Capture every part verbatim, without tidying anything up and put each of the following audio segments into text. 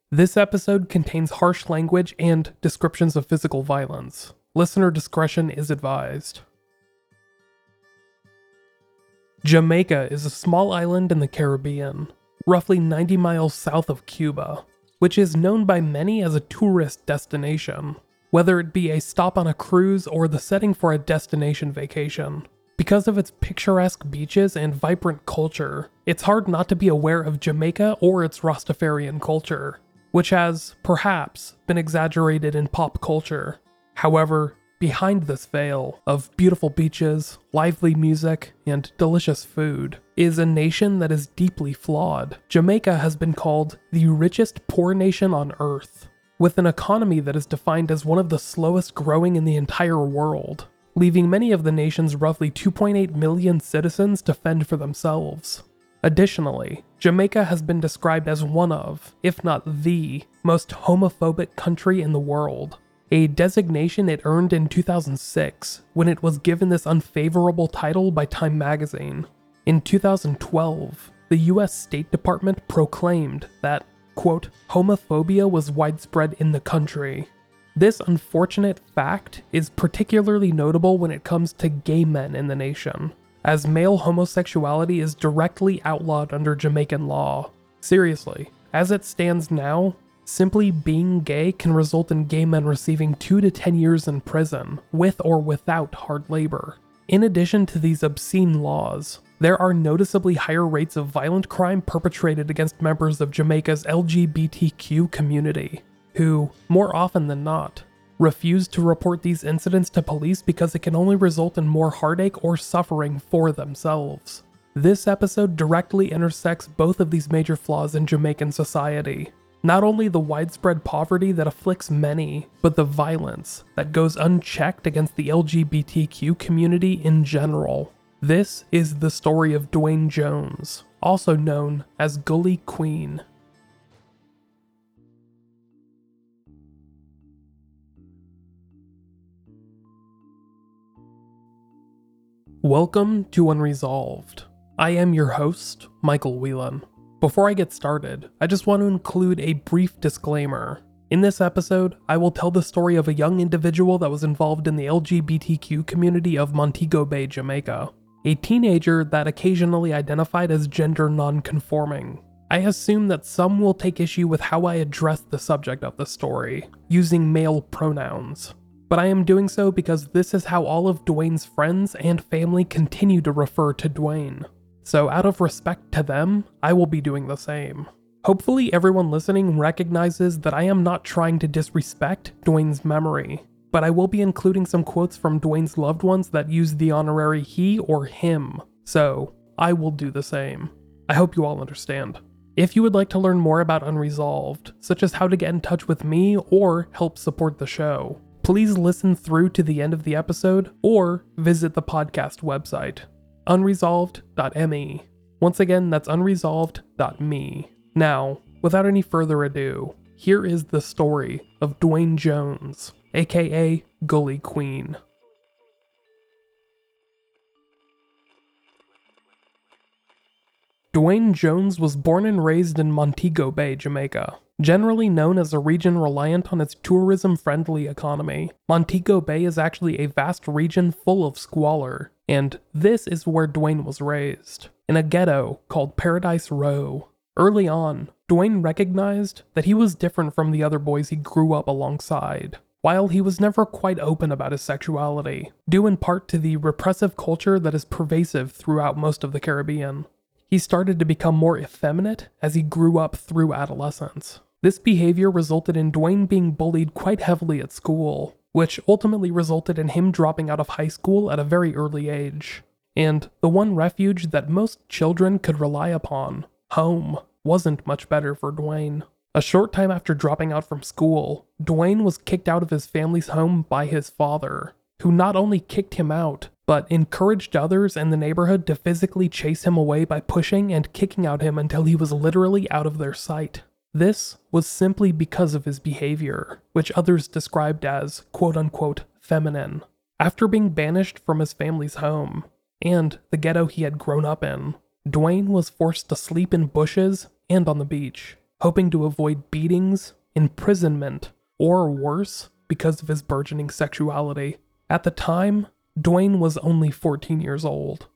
This episode contains harsh language and descriptions of physical violence. Listener discretion is advised. Jamaica is a small island in the Caribbean, roughly ninety miles south of Cuba, which is known by many as a tourist destination, whether it be a stop on a cruise or the setting for a destination vacation. Because of its picturesque beaches and vibrant culture, it's hard not to be aware of Jamaica or its Rastafarian culture, which has, perhaps, been exaggerated in pop culture. However, behind this veil of beautiful beaches, lively music, and delicious food is a nation that is deeply flawed. Jamaica has been called the richest poor nation on Earth, with an economy that is defined as one of the slowest growing in the entire world, leaving many of the nation's roughly two point eight million citizens to fend for themselves. Additionally, Jamaica has been described as one of, if not the, most homophobic country in the world, a designation it earned in two thousand six when it was given this unfavorable title by Time magazine. In two thousand twelve, the U S State Department proclaimed that, quote, homophobia was widespread in the country. This unfortunate fact is particularly notable when it comes to gay men in the nation, as male homosexuality is directly outlawed under Jamaican law. Seriously, as it stands now, simply being gay can result in gay men receiving two to ten years in prison, with or without hard labor. In addition to these obscene laws, there are noticeably higher rates of violent crime perpetrated against members of Jamaica's L G B T Q community, who, more often than not, refuse to report these incidents to police because it can only result in more heartache or suffering for themselves. This episode directly intersects both of these major flaws in Jamaican society. Not only the widespread poverty that afflicts many, but the violence that goes unchecked against the L G B T Q community in general. This is the story of Dwayne Jones, also known as Gully Queen. Welcome to Unresolved. I am your host, Michael Whelan. Before I get started, I just want to include a brief disclaimer. In this episode, I will tell the story of a young individual that was involved in the L G B T Q community of Montego Bay, Jamaica. A teenager that occasionally identified as gender non-conforming. I assume that some will take issue with how I address the subject of the story, using male pronouns. But I am doing so because this is how all of Dwayne's friends and family continue to refer to Dwayne. So out of respect to them, I will be doing the same. Hopefully everyone listening recognizes that I am not trying to disrespect Dwayne's memory, but I will be including some quotes from Dwayne's loved ones that use the honorary he or him, so I will do the same. I hope you all understand. If you would like to learn more about Unresolved, such as how to get in touch with me or help support the show, please listen through to the end of the episode or visit the podcast website, unresolved dot me. Once again, that's unresolved dot me. Now, without any further ado, here is the story of Dwayne Jones, aka Gully Queen. Dwayne Jones was born and raised in Montego Bay, Jamaica. Generally known as a region reliant on its tourism-friendly economy, Montego Bay is actually a vast region full of squalor, and this is where Dwayne was raised, in a ghetto called Paradise Row. Early on, Dwayne recognized that he was different from the other boys he grew up alongside, while he was never quite open about his sexuality, due in part to the repressive culture that is pervasive throughout most of the Caribbean. He started to become more effeminate as he grew up through adolescence. This behavior resulted in Dwayne being bullied quite heavily at school, which ultimately resulted in him dropping out of high school at a very early age. And the one refuge that most children could rely upon, home, wasn't much better for Dwayne. A short time after dropping out from school, Dwayne was kicked out of his family's home by his father, who not only kicked him out, but encouraged others in the neighborhood to physically chase him away by pushing and kicking out him until he was literally out of their sight. This was simply because of his behavior, which others described as quote-unquote feminine. After being banished from his family's home, and the ghetto he had grown up in, Dwayne was forced to sleep in bushes and on the beach. hoping to avoid beatings, imprisonment, or worse because of his burgeoning sexuality. At the time, Duane was only fourteen years old.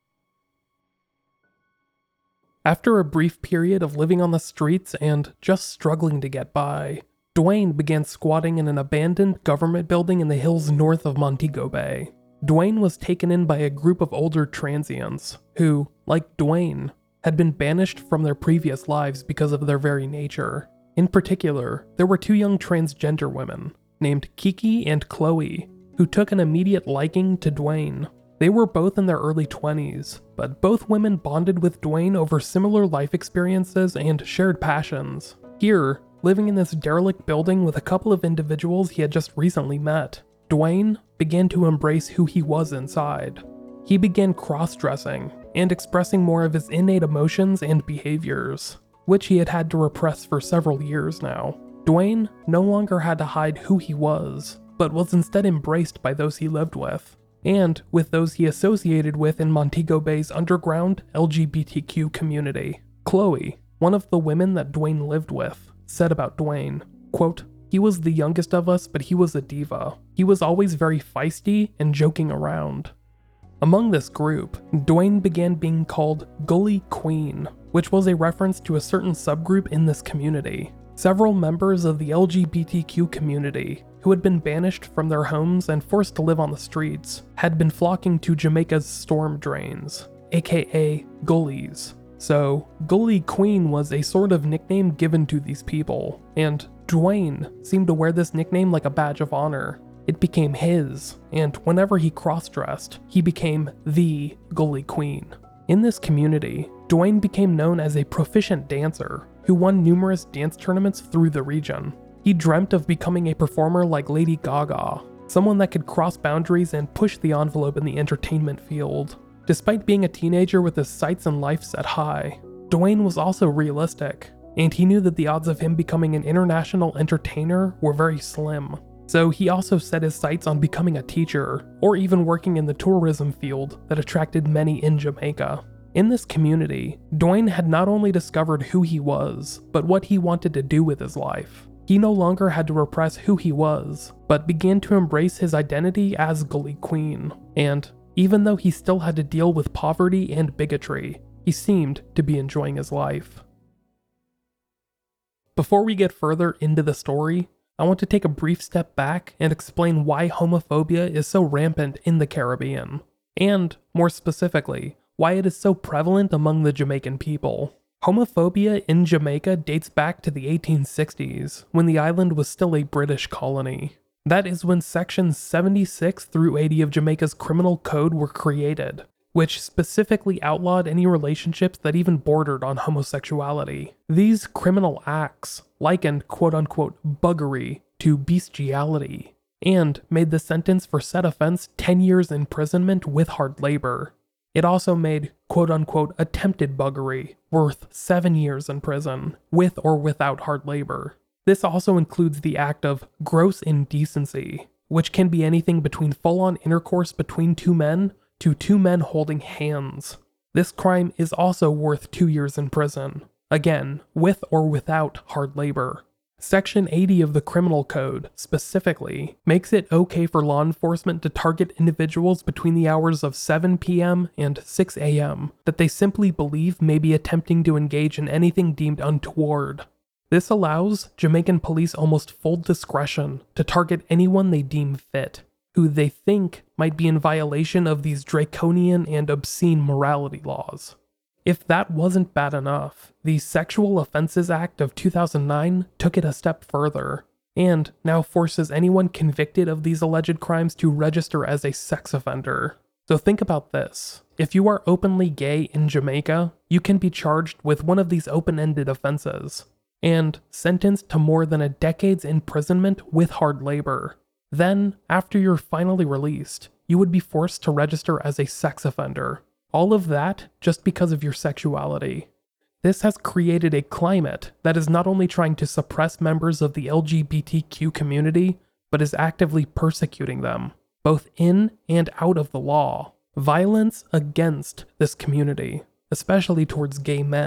After a brief period of living on the streets and just struggling to get by, Duane began squatting in an abandoned government building in the hills north of Montego Bay. Duane was taken in by a group of older transients who, like Duane, had been banished from their previous lives because of their very nature. In particular, there were two young transgender women, named Kiki and Chloe, who took an immediate liking to Duane. They were both in their early twenties, but both women bonded with Duane over similar life experiences and shared passions. Here, living in this derelict building with a couple of individuals he had just recently met, Duane began to embrace who he was inside. He began cross-dressing and expressing more of his innate emotions and behaviors, which he had had to repress for several years now. Duane no longer had to hide who he was, but was instead embraced by those he lived with, and with those he associated with in Montego Bay's underground L G B T Q community. Chloe, one of the women that Duane lived with, said about Duane, quote, "He was the youngest of us, but he was a diva. He was always very feisty and joking around." Among this group, Duane began being called Gully Queen, which was a reference to a certain subgroup in this community. Several members of the L G B T Q community, who had been banished from their homes and forced to live on the streets, had been flocking to Jamaica's storm drains, aka gullies. So, Gully Queen was a sort of nickname given to these people, and Duane seemed to wear this nickname like a badge of honor. It became his, and whenever he cross-dressed, he became the Gully Queen. In this community, Duane became known as a proficient dancer who won numerous dance tournaments through the region. He dreamt of becoming a performer like Lady Gaga, someone that could cross boundaries and push the envelope in the entertainment field. Despite being a teenager with his sights and life set high, Duane was also realistic, and he knew that the odds of him becoming an international entertainer were very slim. So he also set his sights on becoming a teacher, or even working in the tourism field that attracted many in Jamaica. In this community, Duane had not only discovered who he was, but what he wanted to do with his life. He no longer had to repress who he was, but began to embrace his identity as Gully Queen. And even though he still had to deal with poverty and bigotry, he seemed to be enjoying his life. Before we get further into the story, I want to take a brief step back and explain why homophobia is so rampant in the Caribbean, and, more specifically, why it is so prevalent among the Jamaican people. Homophobia in Jamaica dates back to the eighteen sixties, when the island was still a British colony. That is when sections seventy-six through eighty of Jamaica's criminal code were created, which specifically outlawed any relationships that even bordered on homosexuality. These criminal acts likened quote-unquote buggery to bestiality, and made the sentence for said offense ten years imprisonment with hard labor. It also made quote-unquote attempted buggery worth seven years in prison, with or without hard labor. This also includes the act of gross indecency, which can be anything between full-on intercourse between two men to two men holding hands. This crime is also worth two years in prison, again, with or without hard labor. Section eighty of the Criminal Code, specifically, makes it okay for law enforcement to target individuals between the hours of seven p m and six a m that they simply believe may be attempting to engage in anything deemed untoward. This allows Jamaican police almost full discretion to target anyone they deem fit, who they think might be in violation of these draconian and obscene morality laws. If that wasn't bad enough, the Sexual Offenses Act of two thousand nine took it a step further, and now forces anyone convicted of these alleged crimes to register as a sex offender. So think about this. If you are openly gay in Jamaica, you can be charged with one of these open-ended offenses, and sentenced to more than a decade's imprisonment with hard labor. Then, after you're finally released, you would be forced to register as a sex offender. All of that just because of your sexuality. This has created a climate that is not only trying to suppress members of the L G B T Q community, but is actively persecuting them, both in and out of the law. Violence against this community, especially towards gay men,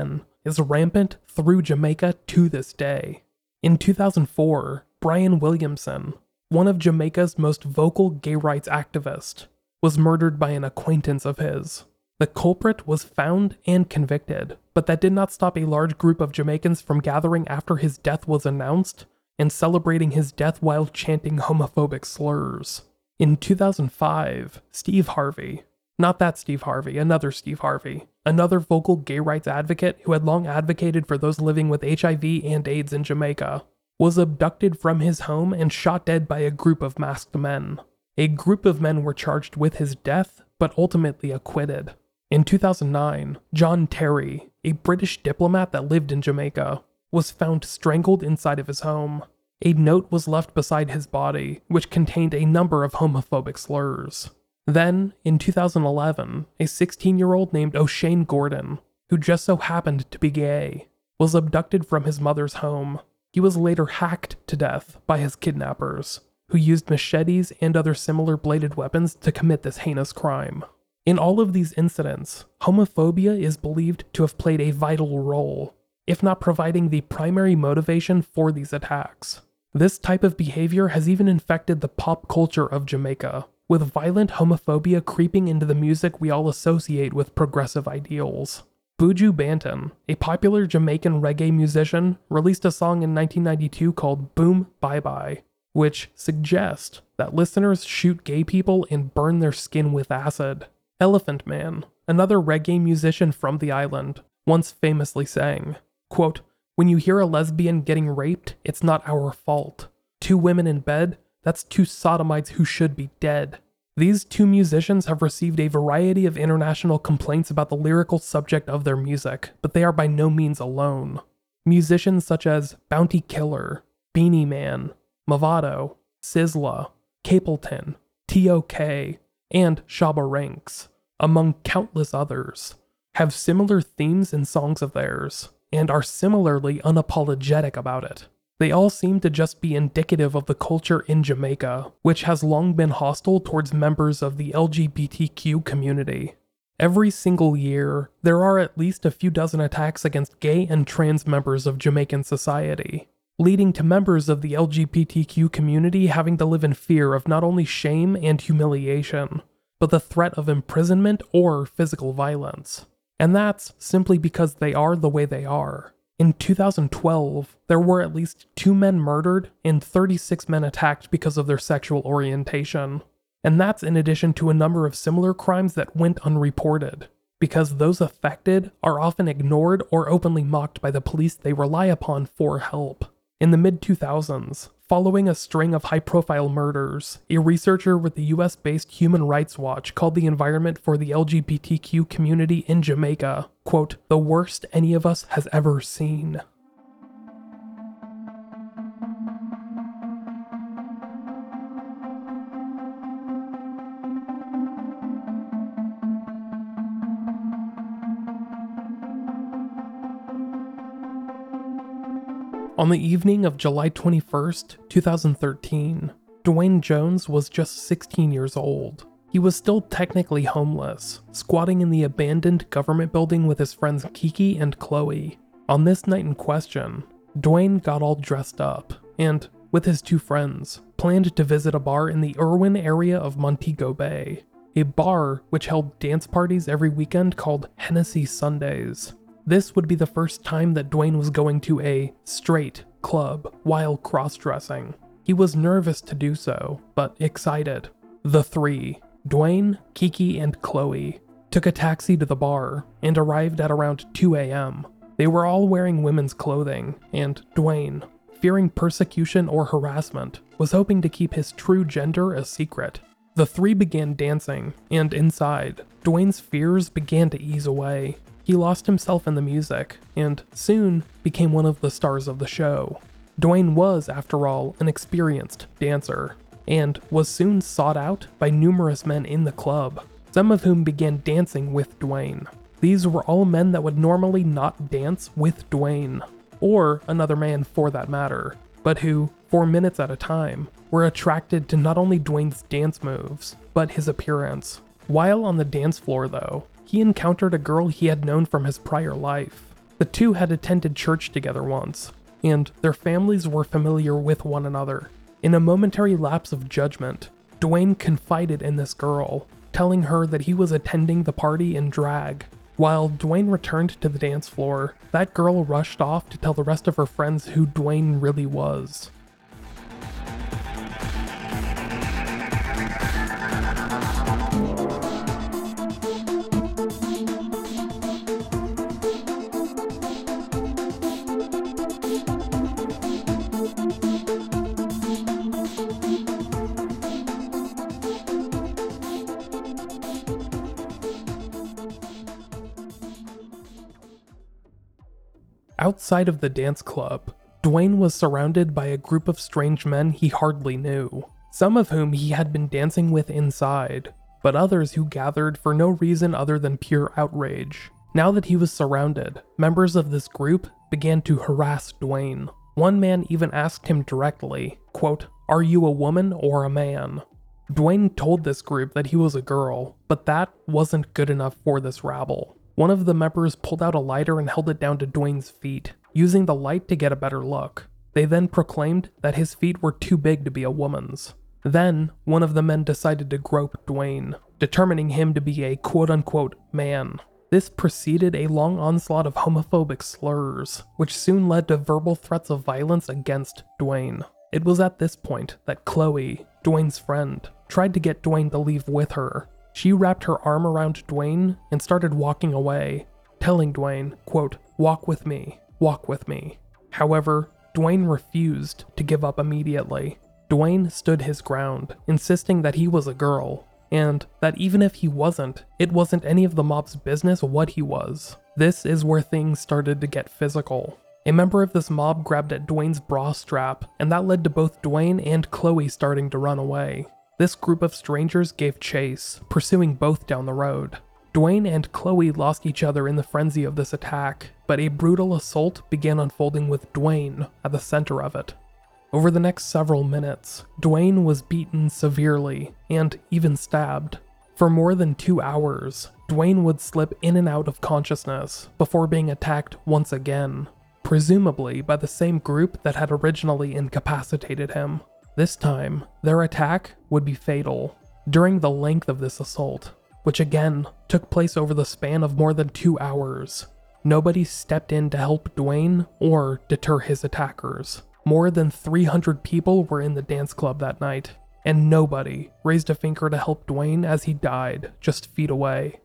is rampant through Jamaica to this day. In two thousand four, Brian Williamson, one of Jamaica's most vocal gay rights activists, was murdered by an acquaintance of his. The culprit was found and convicted, but that did not stop a large group of Jamaicans from gathering after his death was announced and celebrating his death while chanting homophobic slurs. In two thousand five, Steve Harvey, not that Steve Harvey, another Steve Harvey, another vocal gay rights advocate who had long advocated for those living with H I V and AIDS in Jamaica, was abducted from his home and shot dead by a group of masked men. A group of men were charged with his death, but ultimately acquitted. In two thousand nine, John Terry, a British diplomat that lived in Jamaica, was found strangled inside of his home. A note was left beside his body, which contained a number of homophobic slurs. Then, in two thousand eleven, a sixteen-year-old named O'Shane Gordon, who just so happened to be gay, was abducted from his mother's home. He was later hacked to death by his kidnappers, who used machetes and other similar bladed weapons to commit this heinous crime. In all of these incidents, homophobia is believed to have played a vital role, if not providing the primary motivation for these attacks. This type of behavior has even infected the pop culture of Jamaica, with violent homophobia creeping into the music we all associate with progressive ideals. Buju Banton, a popular Jamaican reggae musician, released a song in nineteen ninety-two called Boom Bye Bye, which suggests that listeners shoot gay people and burn their skin with acid. Elephant Man, another reggae musician from the island, once famously sang, quote, "When you hear a lesbian getting raped, it's not our fault. Two women in bed, that's two sodomites who should be dead." These two musicians have received a variety of international complaints about the lyrical subject of their music, but they are by no means alone. Musicians such as Bounty Killer, Beanie Man, Mavado, Sizzla, Capleton, T O K, and Shabba Ranks, among countless others, have similar themes in songs of theirs, and are similarly unapologetic about it. They all seem to just be indicative of the culture in Jamaica, which has long been hostile towards members of the L G B T Q community. Every single year, there are at least a few dozen attacks against gay and trans members of Jamaican society, leading to members of the L G B T Q community having to live in fear of not only shame and humiliation, but the threat of imprisonment or physical violence. And that's simply because they are the way they are. In two thousand twelve, there were at least two men murdered and thirty-six men attacked because of their sexual orientation. And that's in addition to a number of similar crimes that went unreported, because those affected are often ignored or openly mocked by the police they rely upon for help. In the mid two thousands, following a string of high-profile murders, a researcher with the U S-based Human Rights Watch called the environment for the L G B T Q community in Jamaica, quote, "the worst any of us has ever seen." On the evening of July twenty-first, two thousand thirteen, Dwayne Jones was just sixteen years old. He was still technically homeless, squatting in the abandoned government building with his friends Kiki and Chloe. On this night in question, Dwayne got all dressed up, and, with his two friends, planned to visit a bar in the Irwin area of Montego Bay, a bar which held dance parties every weekend called Hennessy Sundays. This would be the first time that Dwayne was going to a straight club while cross-dressing. He was nervous to do so, but excited. The three, Dwayne, Kiki, and Chloe, took a taxi to the bar and arrived at around two a m. They were all wearing women's clothing, and Dwayne, fearing persecution or harassment, was hoping to keep his true gender a secret. The three began dancing, and inside, Dwayne's fears began to ease away. He lost himself in the music, and soon became one of the stars of the show. Dwayne was, after all, an experienced dancer, and was soon sought out by numerous men in the club, some of whom began dancing with Dwayne. These were all men that would normally not dance with Dwayne, or another man for that matter, but who, for minutes at a time, were attracted to not only Dwayne's dance moves, but his appearance. While on the dance floor though, he encountered a girl he had known from his prior life. The two had attended church together once, and their families were familiar with one another. In a momentary lapse of judgment, Dwayne confided in this girl, telling her that he was attending the party in drag. While Dwayne returned to the dance floor, that girl rushed off to tell the rest of her friends who Dwayne really was. Outside of the dance club, Dwayne was surrounded by a group of strange men he hardly knew, some of whom he had been dancing with inside, but others who gathered for no reason other than pure outrage. Now that he was surrounded, members of this group began to harass Dwayne. One man even asked him directly, quote, "Are you a woman or a man?" Dwayne told this group that he was a girl, but that wasn't good enough for this rabble. One of the members pulled out a lighter and held it down to Dwayne's feet, using the light to get a better look. They then proclaimed that his feet were too big to be a woman's. Then, one of the men decided to grope Dwayne, determining him to be a quote-unquote man. This preceded a long onslaught of homophobic slurs, which soon led to verbal threats of violence against Dwayne. It was at this point that Chloe, Dwayne's friend, tried to get Dwayne to leave with her. She wrapped her arm around Dwayne and started walking away, telling Dwayne, quote, "Walk with me, walk with me." However, Dwayne refused to give up immediately. Dwayne stood his ground, insisting that he was a girl, and that even if he wasn't, it wasn't any of the mob's business what he was. This is where things started to get physical. A member of this mob grabbed at Dwayne's bra strap, and that led to both Dwayne and Chloe starting to run away. This group of strangers gave chase, pursuing both down the road. Dwayne and Chloe lost each other in the frenzy of this attack, but a brutal assault began unfolding with Dwayne at the center of it. Over the next several minutes, Dwayne was beaten severely, and even stabbed. For more than two hours, Dwayne would slip in and out of consciousness before being attacked once again, presumably by the same group that had originally incapacitated him. This time, their attack would be fatal. During the length of this assault, which again took place over the span of more than two hours, nobody stepped in to help Dwayne or deter his attackers. More than three hundred people were in the dance club that night, and nobody raised a finger to help Dwayne as he died just feet away.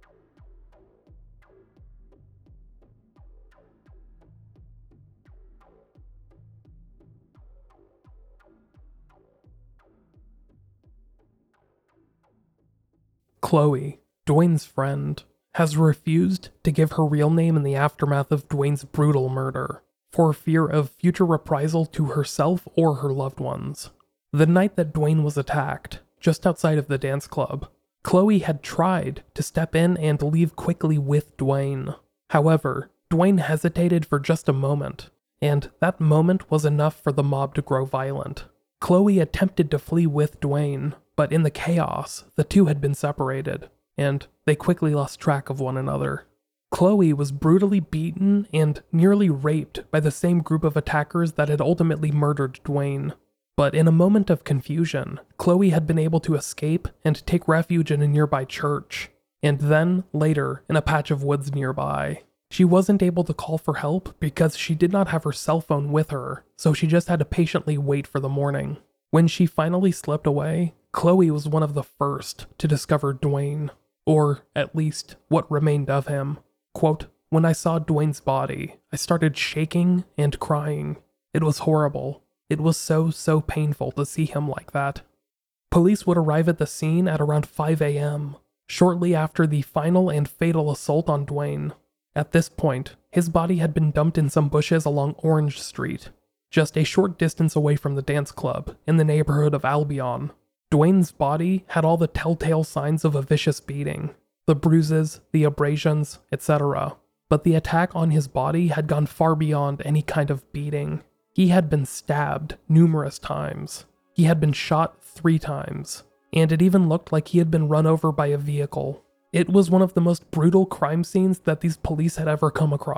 Chloe, Dwayne's friend, has refused to give her real name in the aftermath of Dwayne's brutal murder, for fear of future reprisal to herself or her loved ones. The night that Dwayne was attacked, just outside of the dance club, Chloe had tried to step in and leave quickly with Dwayne. However, Dwayne hesitated for just a moment, and that moment was enough for the mob to grow violent. Chloe attempted to flee with Dwayne, but in the chaos, the two had been separated, and they quickly lost track of one another. Chloe was brutally beaten and nearly raped by the same group of attackers that had ultimately murdered Dwayne. But in a moment of confusion, Chloe had been able to escape and take refuge in a nearby church, and then, later, in a patch of woods nearby. She wasn't able to call for help because she did not have her cell phone with her, so she just had to patiently wait for the morning. When she finally slipped away, Chloe was one of the first to discover Dwayne, or at least what remained of him. Quote, "When I saw Dwayne's body, I started shaking and crying. It was horrible. It was so, so painful to see him like that." Police would arrive at the scene at around five a m, shortly after the final and fatal assault on Dwayne. At this point, his body had been dumped in some bushes along Orange Street, just a short distance away from the dance club in the neighborhood of Albion. Dwayne's body had all the telltale signs of a vicious beating, the bruises, the abrasions, et cetera. But the attack on his body had gone far beyond any kind of beating. He had been stabbed numerous times. He had been shot three times, and it even looked like he had been run over by a vehicle. It was one of the most brutal crime scenes that these police had ever come across,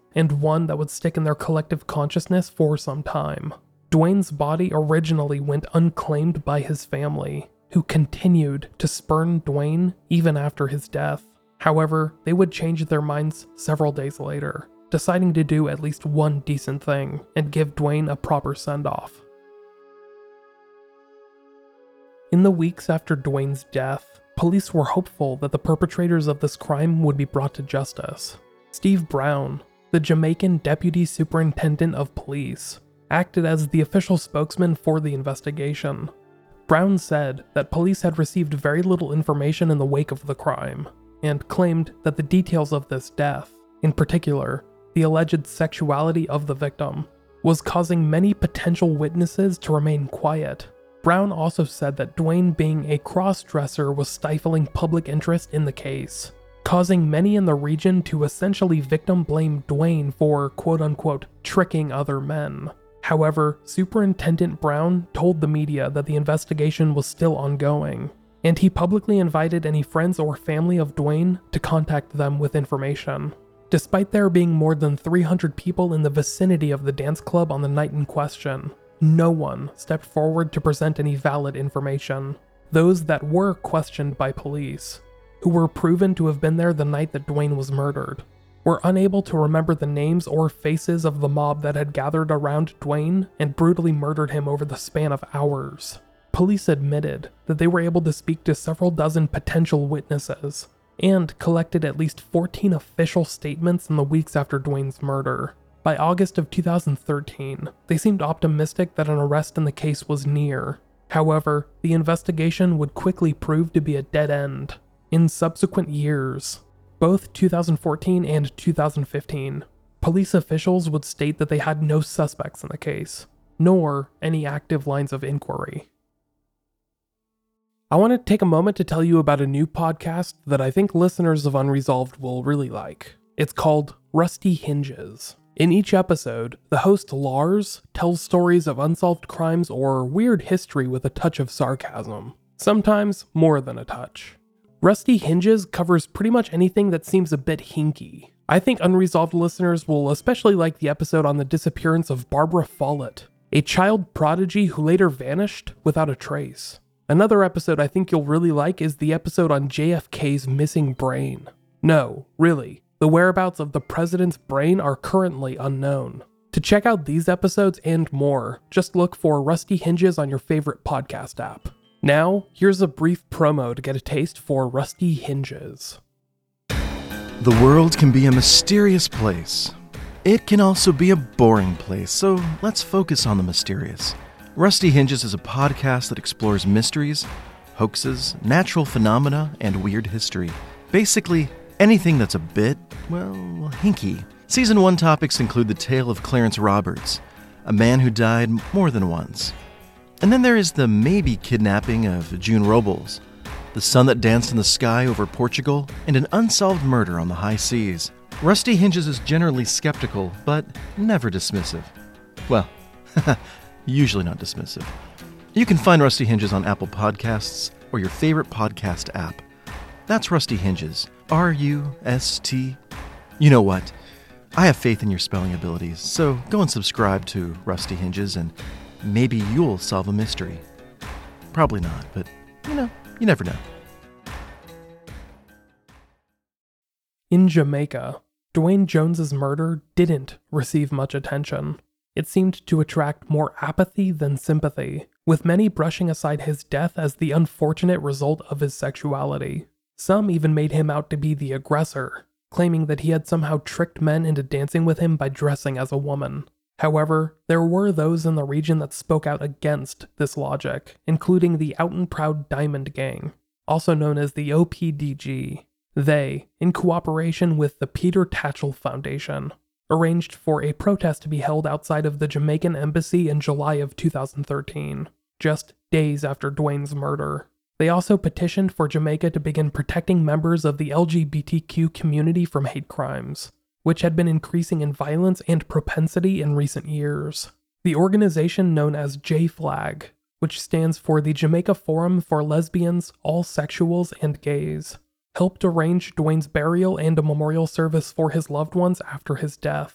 and one that would stick in their collective consciousness for some time. Dwayne's body originally went unclaimed by his family, who continued to spurn Dwayne even after his death. However, they would change their minds several days later, deciding to do at least one decent thing and give Dwayne a proper send-off. In the weeks after Dwayne's death, police were hopeful that the perpetrators of this crime would be brought to justice. Steve Brown, the Jamaican Deputy Superintendent of Police, acted as the official spokesman for the investigation. Brown said that police had received very little information in the wake of the crime, and claimed that the details of this death, in particular, the alleged sexuality of the victim, was causing many potential witnesses to remain quiet. Brown also said that Dwayne being a cross-dresser was stifling public interest in the case, causing many in the region to essentially victim blame Dwayne for quote-unquote tricking other men. However, Superintendent Brown told the media that the investigation was still ongoing, and he publicly invited any friends or family of Dwayne to contact them with information. Despite there being more than three hundred people in the vicinity of the dance club on the night in question, no one stepped forward to present any valid information. Those that were questioned by police, who were proven to have been there the night that Dwayne was murdered, were unable to remember the names or faces of the mob that had gathered around Dwayne and brutally murdered him over the span of hours. Police admitted that they were able to speak to several dozen potential witnesses, and collected at least fourteen official statements in the weeks after Dwayne's murder. By August of two thousand thirteen, they seemed optimistic that an arrest in the case was near. However, the investigation would quickly prove to be a dead end. In subsequent years, both two thousand fourteen and two thousand fifteen, police officials would state that they had no suspects in the case, nor any active lines of inquiry. I want to take a moment to tell you about a new podcast that I think listeners of Unresolved will really like. It's called Rusty Hinges. In each episode, the host Lars tells stories of unsolved crimes or weird history with a touch of sarcasm. Sometimes more than a touch. Rusty Hinges covers pretty much anything that seems a bit hinky. I think Unresolved listeners will especially like the episode on the disappearance of Barbara Follett, a child prodigy who later vanished without a trace. Another episode I think you'll really like is the episode on J F K's missing brain. No, really. The whereabouts of the president's brain are currently unknown. To check out these episodes and more, just look for Rusty Hinges on your favorite podcast app. Now, here's a brief promo to get a taste for Rusty Hinges. The world can be a mysterious place. It can also be a boring place, so let's focus on the mysterious. Rusty Hinges is a podcast that explores mysteries, hoaxes, natural phenomena, and weird history. Basically, anything that's a bit, well, hinky. Season one topics include the tale of Clarence Roberts, a man who died more than once. And then there is the maybe kidnapping of June Robles, the sun that danced in the sky over Portugal, and an unsolved murder on the high seas. Rusty Hinges is generally skeptical, but never dismissive. Well, usually not dismissive. You can find Rusty Hinges on Apple Podcasts or your favorite podcast app. That's Rusty Hinges. R U S T. You know what? I have faith in your spelling abilities, so go and subscribe to Rusty Hinges and maybe you'll solve a mystery. Probably not, but, you know, you never know. In Jamaica, Dwayne Jones's murder didn't receive much attention. It seemed to attract more apathy than sympathy, with many brushing aside his death as the unfortunate result of his sexuality. Some even made him out to be the aggressor, claiming that he had somehow tricked men into dancing with him by dressing as a woman. However, there were those in the region that spoke out against this logic, including the Out and Proud Diamond Gang, also known as the O P D G. They, in cooperation with the Peter Tatchell Foundation, arranged for a protest to be held outside of the Jamaican embassy in July of two thousand thirteen, just days after Dwayne's murder. They also petitioned for Jamaica to begin protecting members of the L G B T Q community from hate crimes, which had been increasing in violence and propensity in recent years. The organization known as J FLAG, which stands for the Jamaica Forum for Lesbians, All Sexuals, and Gays, helped arrange Dwayne's burial and a memorial service for his loved ones after his death.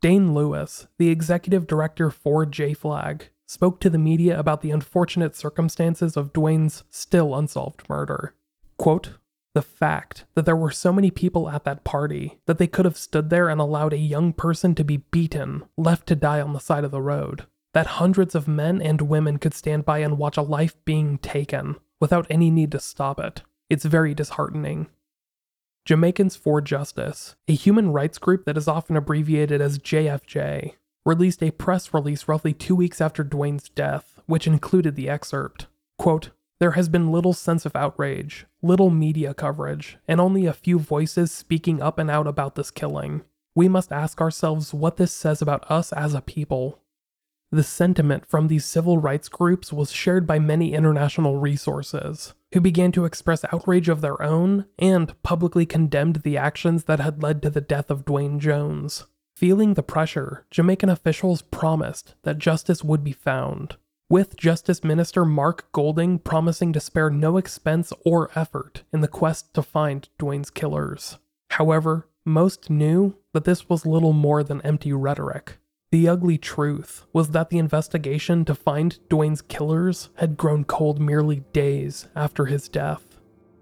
Dane Lewis, the executive director for J FLAG, spoke to the media about the unfortunate circumstances of Dwayne's still unsolved murder. Quote, "The fact that there were so many people at that party that they could have stood there and allowed a young person to be beaten, left to die on the side of the road. That hundreds of men and women could stand by and watch a life being taken without any need to stop it. It's very disheartening." Jamaicans for Justice, a human rights group that is often abbreviated as J F J, released a press release roughly two weeks after Dwayne's death, which included the excerpt. Quote, "There has been little sense of outrage, little media coverage, and only a few voices speaking up and out about this killing. We must ask ourselves what this says about us as a people." The sentiment from these civil rights groups was shared by many international resources, who began to express outrage of their own and publicly condemned the actions that had led to the death of Dwayne Jones. Feeling the pressure, Jamaican officials promised that justice would be found, with Justice Minister Mark Golding promising to spare no expense or effort in the quest to find Dwayne's killers. However, most knew that this was little more than empty rhetoric. The ugly truth was that the investigation to find Dwayne's killers had grown cold merely days after his death.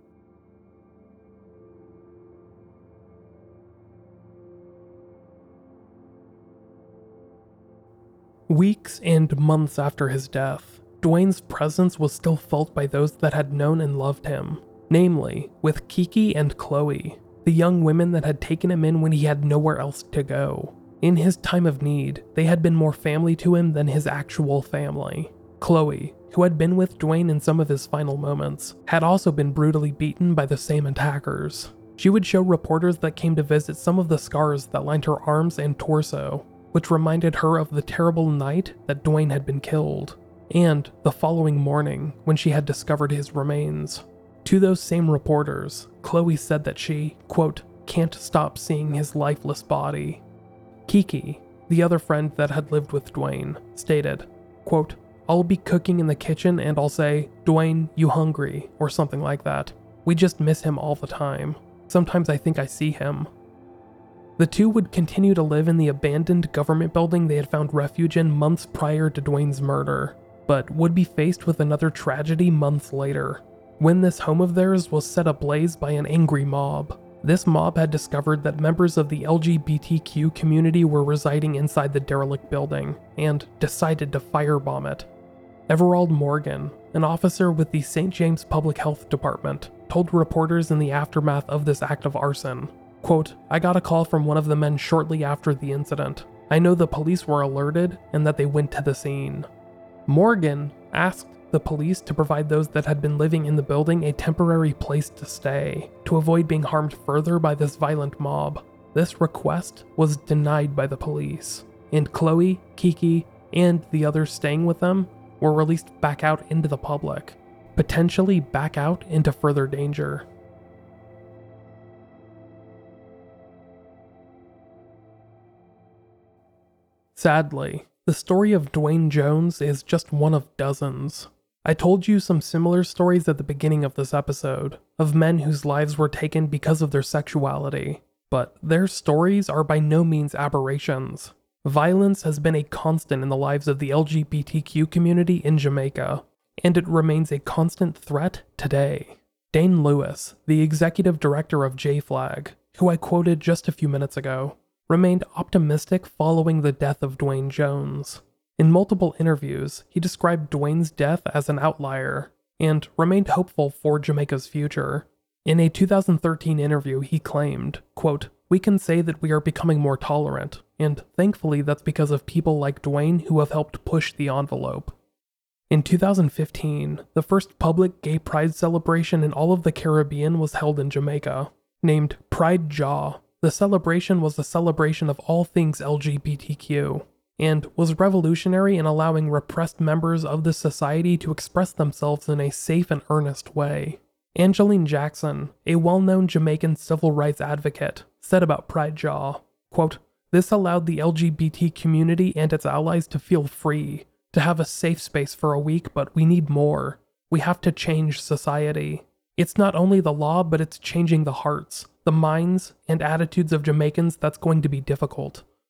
Weeks and months after his death, Dwayne's presence was still felt by those that had known and loved him, namely with Kiki and Chloe, the young women that had taken him in when he had nowhere else to go. In his time of need, they had been more family to him than his actual family. Chloe, who had been with Dwayne in some of his final moments, had also been brutally beaten by the same attackers. She would show reporters that came to visit some of the scars that lined her arms and torso, which reminded her of the terrible night that Dwayne had been killed, and the following morning when she had discovered his remains. To those same reporters, Chloe said that she, quote, "can't stop seeing his lifeless body." Kiki, the other friend that had lived with Dwayne, stated, quote, "I'll be cooking in the kitchen and I'll say, 'Dwayne, you hungry?' or something like that. We just miss him all the time. Sometimes I think I see him." The two would continue to live in the abandoned government building they had found refuge in months prior to Dwayne's murder, but would be faced with another tragedy months later, when this home of theirs was set ablaze by an angry mob. This mob had discovered that members of the L G B T Q community were residing inside the derelict building, and decided to firebomb it. Everald Morgan, an officer with the Saint James Public Health Department, told reporters in the aftermath of this act of arson, quote, "I got a call from one of the men shortly after the incident. I know the police were alerted and that they went to the scene." Morgan asked the police to provide those that had been living in the building a temporary place to stay, to avoid being harmed further by this violent mob. This request was denied by the police, and Chloe, Kiki, and the others staying with them were released back out into the public, potentially back out into further danger. Sadly, the story of Dwayne Jones is just one of dozens. I told you some similar stories at the beginning of this episode, of men whose lives were taken because of their sexuality, but their stories are by no means aberrations. Violence has been a constant in the lives of the L G B T Q community in Jamaica, and it remains a constant threat today. Dane Lewis, the executive director of J FLAG, who I quoted just a few minutes ago, remained optimistic following the death of Dwayne Jones. In multiple interviews, he described Dwayne's death as an outlier, and remained hopeful for Jamaica's future. In a two thousand thirteen interview, he claimed, quote, "We can say that we are becoming more tolerant, and thankfully that's because of people like Dwayne who have helped push the envelope." In two thousand fifteen, the first public gay pride celebration in all of the Caribbean was held in Jamaica. Named Pride Jaw, the celebration was a celebration of all things L G B T Q, and was revolutionary in allowing repressed members of the society to express themselves in a safe and earnest way. Angeline Jackson, a well-known Jamaican civil rights advocate, said about Pride Jaw, quote, "This allowed the L G B T community and its allies to feel free, to have a safe space for a week, but we need more. We have to change society. It's not only the law, but it's changing the hearts, the minds, and attitudes of Jamaicans that's going to be difficult.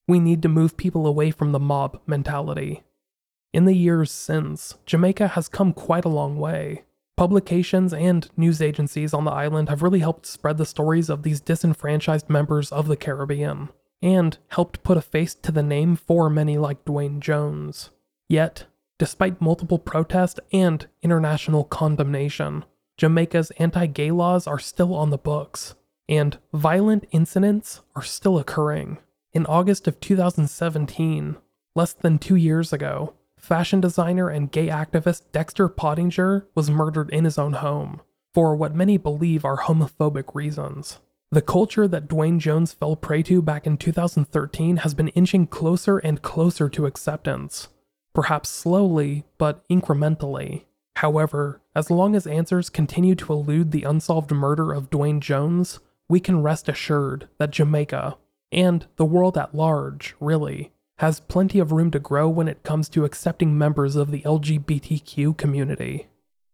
We need to move people away from the mob mentality. In the years since, Jamaica has come quite a long way. Publications and news agencies on the island have really helped spread the stories of these disenfranchised members of the Caribbean, and helped put a face to the name for many like Dwayne Jones. Yet, despite multiple protests and international condemnation, Jamaica's anti-gay laws are still on the books, and violent incidents are still occurring. In August of two thousand seventeen, less than two years ago, fashion designer and gay activist Dexter Pottinger was murdered in his own home, for what many believe are homophobic reasons. The culture that Dwayne Jones fell prey to back in two thousand thirteen has been inching closer and closer to acceptance, perhaps slowly, but incrementally. However, as long as answers continue to elude the unsolved murder of Dwayne Jones, we can rest assured that Jamaica, and the world at large, really, has plenty of room to grow when it comes to accepting members of the L G B T Q community.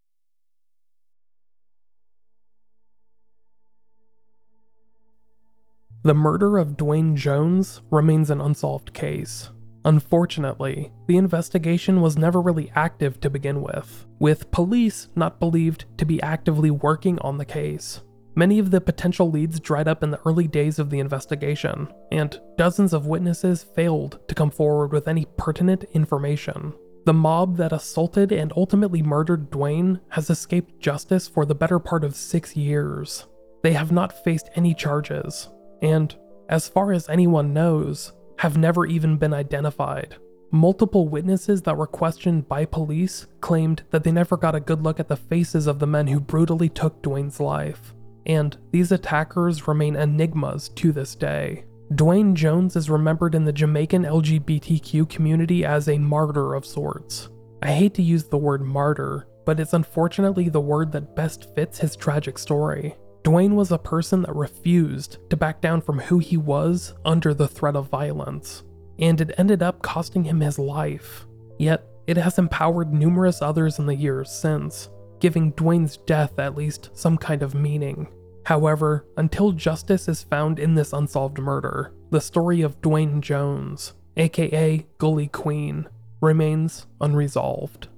The murder of Dwayne Jones remains an unsolved case. Unfortunately, the investigation was never really active to begin with, with police not believed to be actively working on the case. Many of the potential leads dried up in the early days of the investigation, and dozens of witnesses failed to come forward with any pertinent information. The mob that assaulted and ultimately murdered Dwayne has escaped justice for the better part of six years. They have not faced any charges, and, as far as anyone knows, have never even been identified. Multiple witnesses that were questioned by police claimed that they never got a good look at the faces of the men who brutally took Dwayne's life, and these attackers remain enigmas to this day. Dwayne Jones is remembered in the Jamaican L G B T Q community as a martyr of sorts. I hate to use the word martyr, but it's unfortunately the word that best fits his tragic story. Dwayne was a person that refused to back down from who he was under the threat of violence, and it ended up costing him his life. Yet, it has empowered numerous others in the years since, giving Dwayne's death at least some kind of meaning. However, until justice is found in this unsolved murder, the story of Dwayne Jones, aka Gully Queen, remains unresolved.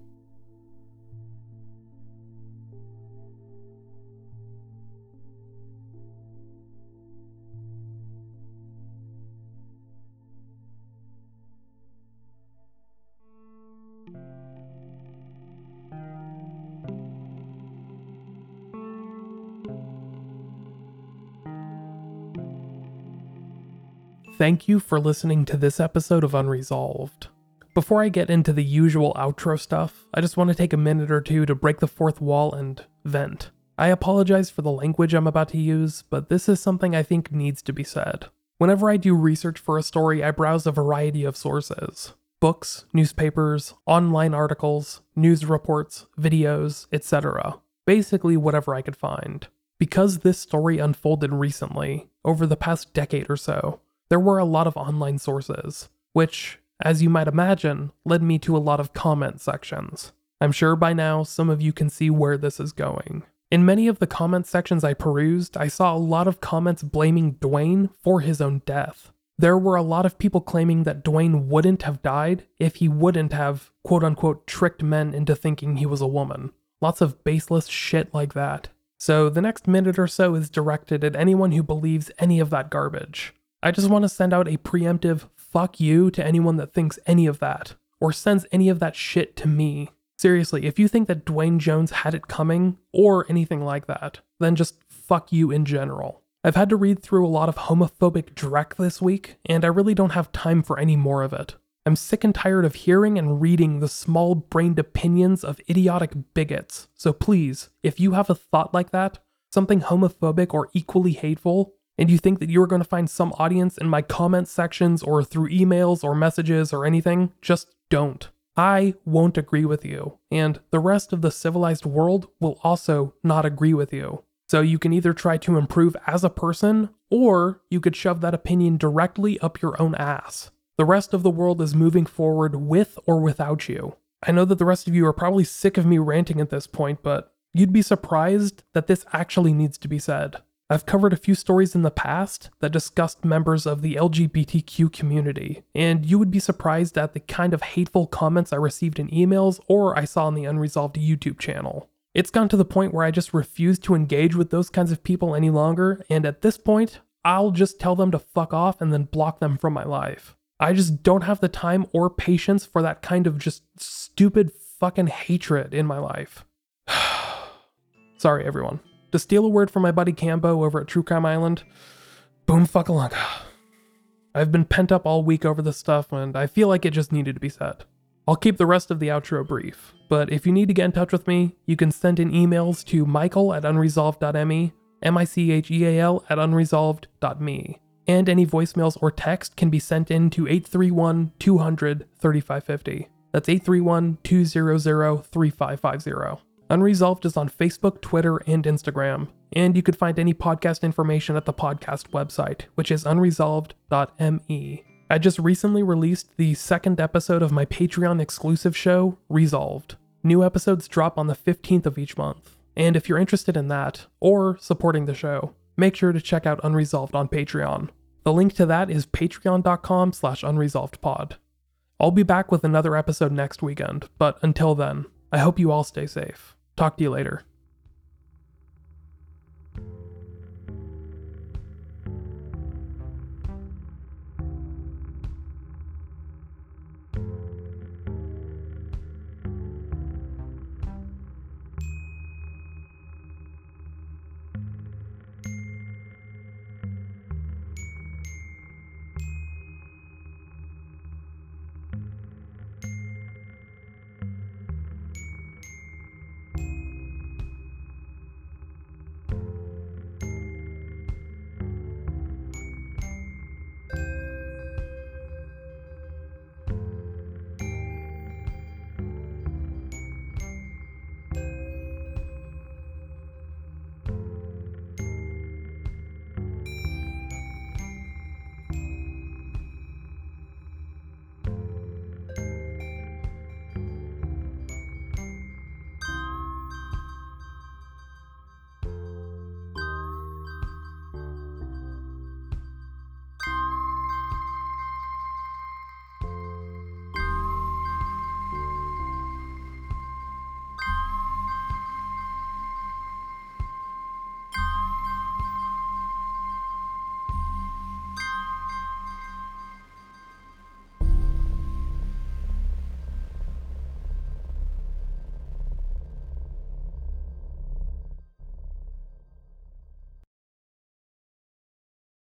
Thank you for listening to this episode of Unresolved. Before I get into the usual outro stuff, I just want to take a minute or two to break the fourth wall and vent. I apologize for the language I'm about to use, but this is something I think needs to be said. Whenever I do research for a story, I browse a variety of sources. Books, newspapers, online articles, news reports, videos, et cetera. Basically whatever I could find. Because this story unfolded recently, over the past decade or so, there were a lot of online sources, which, as you might imagine, led me to a lot of comment sections. I'm sure by now some of you can see where this is going. In many of the comment sections I perused, I saw a lot of comments blaming Dwayne for his own death. There were a lot of people claiming that Dwayne wouldn't have died if he wouldn't have, quote-unquote, tricked men into thinking he was a woman. Lots of baseless shit like that. So the next minute or so is directed at anyone who believes any of that garbage. I just want to send out a preemptive fuck you to anyone that thinks any of that, or sends any of that shit to me. Seriously, if you think that Dwayne Jones had it coming, or anything like that, then just fuck you in general. I've had to read through a lot of homophobic dreck this week, and I really don't have time for any more of it. I'm sick and tired of hearing and reading the small-brained opinions of idiotic bigots, so please, if you have a thought like that, something homophobic or equally hateful, and you think that you are going to find some audience in my comment sections or through emails or messages or anything, just don't. I won't agree with you, and the rest of the civilized world will also not agree with you. So you can either try to improve as a person, or you could shove that opinion directly up your own ass. The rest of the world is moving forward with or without you. I know that the rest of you are probably sick of me ranting at this point, but you'd be surprised that this actually needs to be said. I've covered a few stories in the past that discussed members of the L G B T Q community, and you would be surprised at the kind of hateful comments I received in emails or I saw on the Unresolved YouTube channel. It's gotten to the point where I just refuse to engage with those kinds of people any longer, and at this point, I'll just tell them to fuck off and then block them from my life. I just don't have the time or patience for that kind of just stupid fucking hatred in my life. Sorry, everyone. To steal a word from my buddy Cambo over at True Crime Island, boom fuckalunga. I've been pent up all week over this stuff, and I feel like it just needed to be said. I'll keep the rest of the outro brief, but if you need to get in touch with me, you can send in emails to michael at unresolved dot me, M I C H E A L at unresolved dot me, and any voicemails or text can be sent in to eight three one, two hundred, thirty-five fifty. That's eight three one, two hundred, thirty-five fifty. Unresolved is on Facebook, Twitter, and Instagram, and you could find any podcast information at the podcast website, which is unresolved dot me. I just recently released the second episode of my Patreon exclusive show, Resolved. New episodes drop on the fifteenth of each month, and if you're interested in that, or supporting the show, make sure to check out Unresolved on Patreon. The link to that is patreon.com slash unresolvedpod. I'll be back with another episode next weekend, but until then, I hope you all stay safe. Talk to you later.